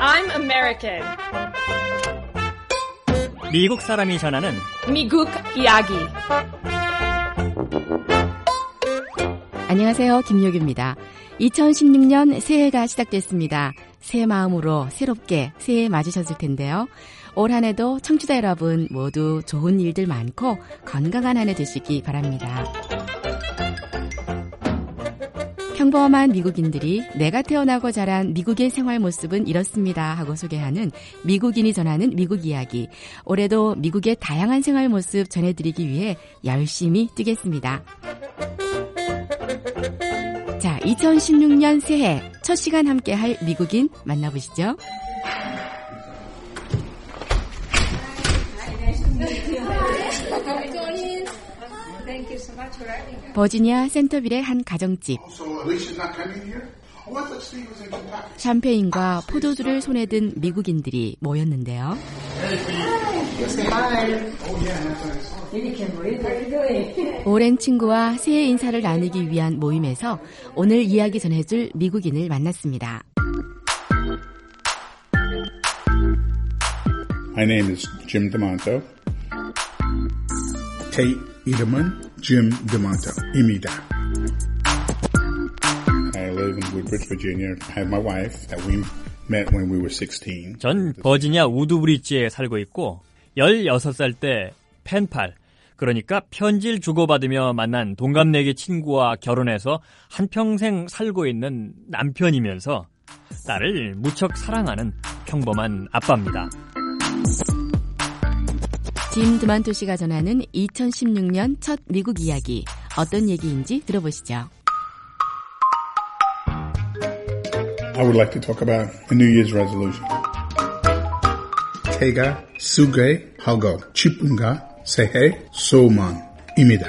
I'm American. 미국 사람이 전하는 미국 이야기. 안녕하세요. 김효규입니다. 2016년 새해가 시작됐습니다. 새 마음으로 새롭게 새해 맞으셨을 텐데요. 올 한 해도 청취자 여러분 모두 좋은 일들 많고 건강한 한 해 되시기 바랍니다. 평범한 미국인들이 내가 태어나고 자란 미국의 생활 모습은 이렇습니다 하고 소개하는 미국인이 전하는 미국 이야기. 올해도 미국의 다양한 생활 모습 전해드리기 위해 열심히 뛰겠습니다. 자, 2016년 새해 첫 시간 함께할 미국인 만나보시죠. 버지니아 센터빌의 한 가정집. 샴페인과 포도주를 손에 든 미국인들이 모였는데요. 오랜 친구와 새해 인사를 나누기 위한 모임에서 오늘 이야기 전해줄 미국인을 만났습니다. My name is Jim DeMonto. Tate Edelman, Jim DeMonto입니다. I live in Woodbridge, Virginia. I have my wife that we met when we were 16. 전 버지니아 우드브리지에 살고 있고 16살 때 펜팔, 그러니까 편지를 주고받으며 만난 동갑내기 친구와 결혼해서 한평생 살고 있는 남편이면서 딸을 무척 사랑하는 평범한 아빠입니다. 짐 드만토 씨가 전하는 2016년 첫 미국 이야기, 어떤 얘기인지 들어보시죠. I would like to talk about a New Year's resolution. 새해가 수게 하고 기쁨과 새해 소망입니다.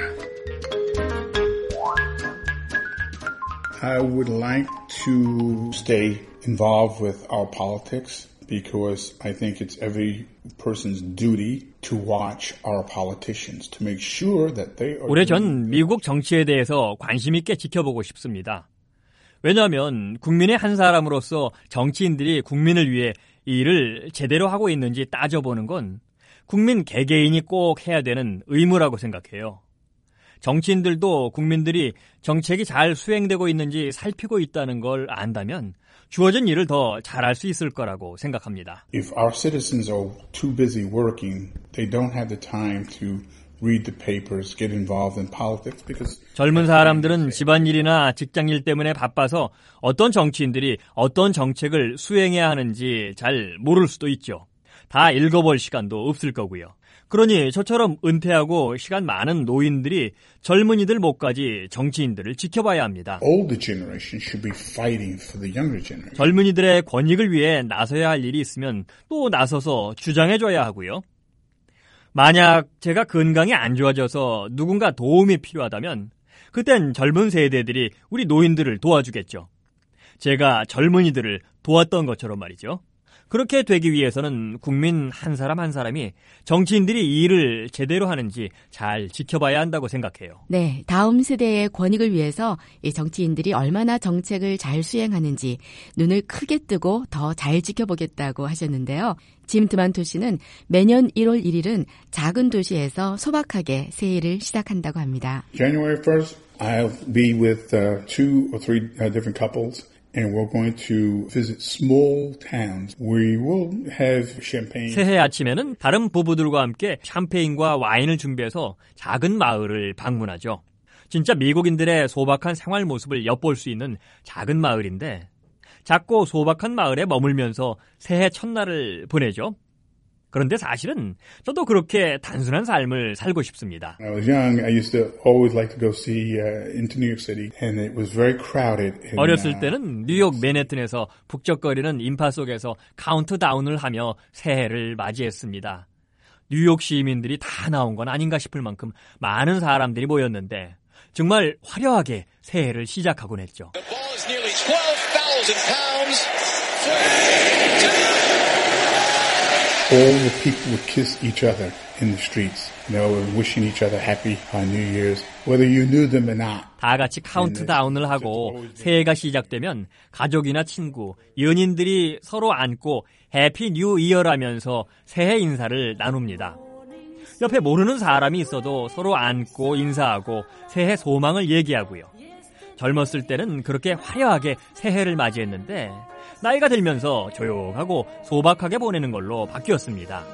I would like to stay involved with our politics because I think it's every person's duty to watch our politicians to make sure that they are. 올해 전 미국 정치에 대해서 관심 있게 지켜보고 싶습니다. 왜냐하면 국민의 한 사람으로서 정치인들이 국민을 위해 이 일을 제대로 하고 있는지 따져보는 건 국민 개개인이 꼭 해야 되는 의무라고 생각해요. 정치인들도 국민들이 정책이 잘 수행되고 있는지 살피고 있다는 걸 안다면 주어진 일을 더 잘할 수 있을 거라고 생각합니다. If our citizens are too busy working, they don't have the time to read the papers, get involved in politics because 젊은 사람들은 집안일이나 직장일 때문에 바빠서 어떤 정치인들이 어떤 정책을 수행해야 하는지 잘 모를 수도 있죠. 다 읽어볼 시간도 없을 거고요. 그러니 저처럼 은퇴하고 시간 많은 노인들이 젊은이들 목까지 정치인들을 지켜봐야 합니다. older generation should be fighting for the younger generation. 젊은이들의 권익을 위해 나서야 할 일이 있으면 또 나서서 주장해줘야 하고요. 만약 제가 건강이 안 좋아져서 누군가 도움이 필요하다면 그땐 젊은 세대들이 우리 노인들을 도와주겠죠. 제가 젊은이들을 도왔던 것처럼 말이죠. 그렇게 되기 위해서는 국민 한 사람 한 사람이 정치인들이 이 일을 제대로 하는지 잘 지켜봐야 한다고 생각해요. 네, 다음 세대의 권익을 위해서 이 정치인들이 얼마나 정책을 잘 수행하는지 눈을 크게 뜨고 더 잘 지켜보겠다고 하셨는데요. 짐 드만토 씨는 매년 1월 1일은 작은 도시에서 소박하게 새해를 시작한다고 합니다. January 1st, I'll be with 2 or 3 different couples. And we're going to visit small towns. We will have champagne. 새해 아침에는 다른 부부들과 함께 샴페인과 와인을 준비해서 작은 마을을 방문하죠. 진짜 미국인들의 소박한 생활 모습을 엿볼 수 있는 작은 마을인데 작고 소박한 마을에 머물면서 새해 첫날을 보내죠. 그런데 사실은 저도 그렇게 단순한 삶을 살고 싶습니다. When I was young, I used to always like to go see into New York City, and it was very crowded. 어렸을 때는 뉴욕 맨해튼에서 북적거리는 인파 속에서 카운트다운을 하며 새해를 맞이했습니다. 뉴욕 시민들이 다 나온 건 아닌가 싶을 만큼 많은 사람들이 모였는데 정말 화려하게 새해를 시작하곤 했죠. The ball is nearly 12,000 pounds. 3, 2, all the people would kiss each other in the streets, and wishing each other happy New Year's, whether you knew them or not. 다 같이 카운트다운을 하고 새해가 시작되면 가족이나 친구, 연인들이 서로 안고 해피 뉴 이어라면서 새해 인사를 나눕니다. 옆에 모르는 사람이 있어도 서로 안고 인사하고 새해 소망을 얘기하고요. 젊었을 때는 그렇게 화려하게 새해를 맞이했는데 나이가 들면서 조용하고 소박하게 보내는 걸로 바뀌었습니다.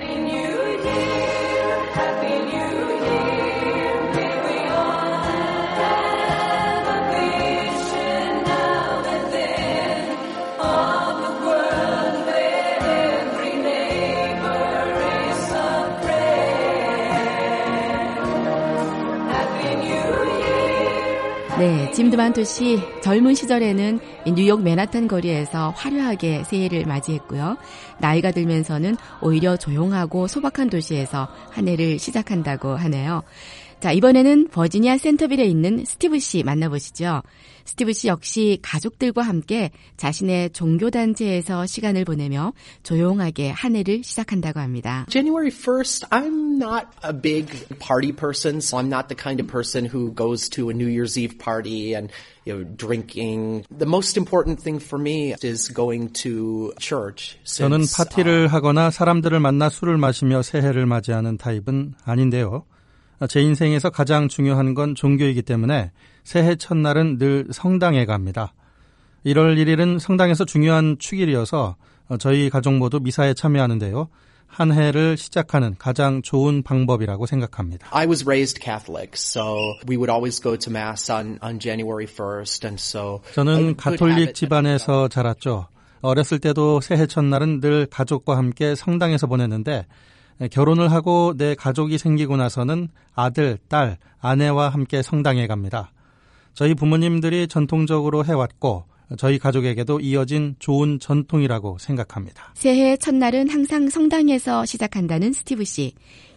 네, 짐 드만토 씨 젊은 시절에는 뉴욕 맨하탄 거리에서 화려하게 새해를 맞이했고요. 나이가 들면서는 오히려 조용하고 소박한 도시에서 한 해를 시작한다고 하네요. 자, 이번에는 버지니아 센터빌에 있는 스티브 씨 만나보시죠. 스티브 씨 역시 가족들과 함께 자신의 종교단체에서 시간을 보내며 조용하게 한 해를 시작한다고 합니다. January 1st, I'm not a big party person, so I'm not the kind of person who goes to a New Year's Eve party and drinking. The most important thing for me is going to church. 저는 파티를 하거나 사람들을 만나 술을 마시며 새해를 맞이하는 타입은 아닌데요. 제 인생에서 가장 중요한 건 종교이기 때문에 새해 첫날은 늘 성당에 갑니다. 1월 1일은 성당에서 중요한 축일이어서 저희 가족 모두 미사에 참여하는데요. 한 해를 시작하는 가장 좋은 방법이라고 생각합니다. I was raised Catholic, so we would always go to Mass on January 1st, and so 저는 가톨릭 집안에서 자랐죠. 어렸을 때도 새해 첫날은 늘 가족과 함께 성당에서 보냈는데 결혼을 하고 내 가족이 생기고 나서는 아들, 딸, 아내와 함께 성당에 갑니다. 저희 부모님들이 전통적으로 해왔고 저희 가족에게도 이어진 좋은 전통이라고 생각합니다. 새해 첫날은 항상 성당에서 시작한다는 스티브 씨.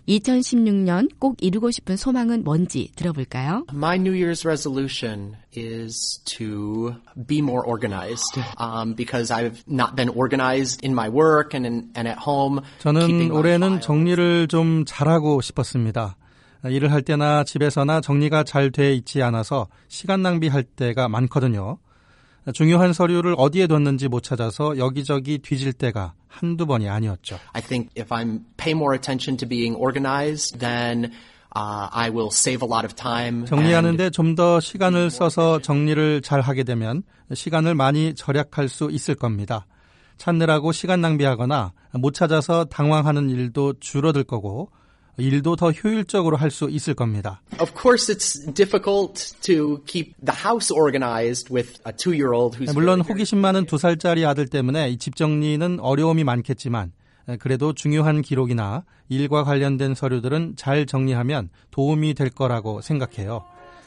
2016년 꼭 이루고 싶은 소망은 뭔지 들어볼까요? My New Year's resolution is to be more organized because I've not been organized in my work and at home. 저는 올해는 정리를 좀 잘하고 싶었습니다. 일을 할 때나 집에서나 정리가 잘 돼 있지 않아서 시간 낭비할 때가 많거든요. 중요한 서류를 어디에 뒀는지 못 찾아서 여기저기 뒤질 때가 한두 번이 아니었죠. I think if I pay more attention to being organized, then I will save a lot of time. 정리하는데 좀 더 시간을 써서 정리를 잘 하게 되면 시간을 많이 절약할 수 있을 겁니다. 찾느라고 시간 낭비하거나 못 찾아서 당황하는 일도 줄어들 거고 일도 더 효율적으로 할 수 있을 겁니다. Of course, it's difficult to keep the house organized with a 2-year-old who's 물론 호기심 많은 2살짜리 아들 때문에 이 집 정리는 어려움이 많겠지만 그래도 중요한 기록이나 일과 관련된 서류들은 잘 정리하면 도움이 될 거라고 생각해요.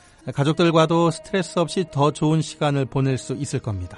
가족들과도 스트레스 없이 더 좋은 시간을 보낼 수 있을 겁니다.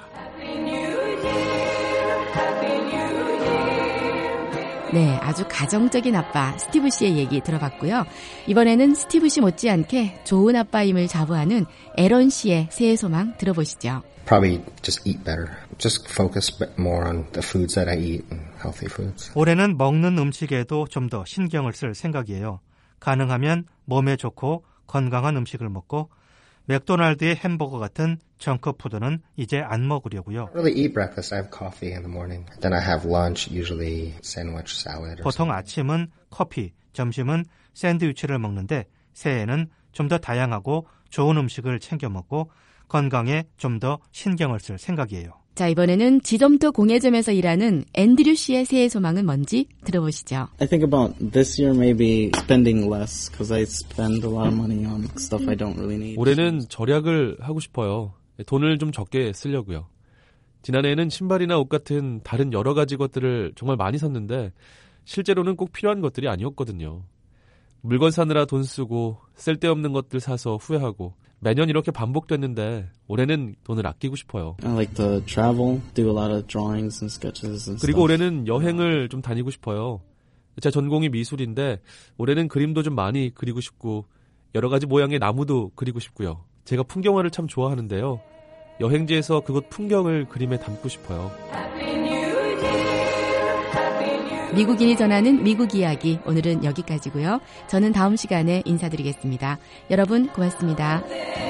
네, 아주 가정적인 아빠 스티브 씨의 얘기 들어봤고요. 이번에는 스티브 씨 못지않게 좋은 아빠임을 자부하는 에런 씨의 새해 소망 들어보시죠. Probably just eat better. Just focus more on the foods that I eat and healthy foods. 올해는 먹는 음식에도 좀 더 신경을 쓸 생각이에요. 가능하면 몸에 좋고 건강한 음식을 먹고 맥도날드의 햄버거 같은 정크푸드는 이제 안 먹으려고요. I really eat breakfast. I have coffee in the morning. Then I have lunch, usually sandwich, salad. 보통 아침은 커피, 점심은 샌드위치를 먹는데 새해에는 좀 더 다양하고 좋은 음식을 챙겨 먹고 건강에 좀 더 신경을 쓸 생각이에요. 자, 이번에는 지점토 공예점에서 일하는 앤드류 씨의 새해 소망은 뭔지 들어보시죠. I think about this year maybe spending less because I spend a lot of money on stuff I don't really need. 올해는 절약을 하고 싶어요. 돈을 좀 적게 쓰려고요. 지난해에는 신발이나 옷 같은 다른 여러 가지 것들을 정말 많이 샀는데 실제로는 꼭 필요한 것들이 아니었거든요. 물건 사느라 돈 쓰고 쓸데없는 것들 사서 후회하고 매년 이렇게 반복됐는데 올해는 돈을 아끼고 싶어요. I like to travel, do a lot of drawings and sketches and 그리고 stuff. 올해는 여행을 좀 다니고 싶어요. 제 전공이 미술인데 올해는 그림도 좀 많이 그리고 싶고 여러 가지 모양의 나무도 그리고 싶고요. 제가 풍경화를 참 좋아하는데요. 여행지에서 그곳 풍경을 그림에 담고 싶어요. 미국인이 전하는 미국 이야기 오늘은 여기까지고요. 저는 다음 시간에 인사드리겠습니다. 여러분 고맙습니다.